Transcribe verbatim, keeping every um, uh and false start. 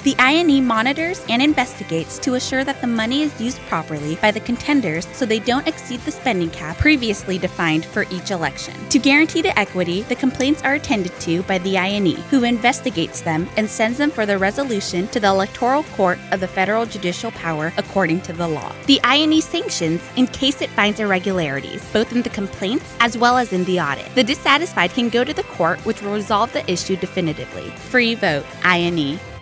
The I N E monitors and investigates to assure that the money is used properly by the contenders so they don't exceed the spending cap previously defined for each election. To guarantee the equity, the complaints are attended to by the I N E, who investigates them and sends them for the resolution to the Electoral Court of the Federal Judicial Power according to the law. The I N E sanctions in case it finds irregularities, both in the complaints as well as in the audit. The dissatisfied can go to the court, which will resolve the issue definitively. Free vote, I N E.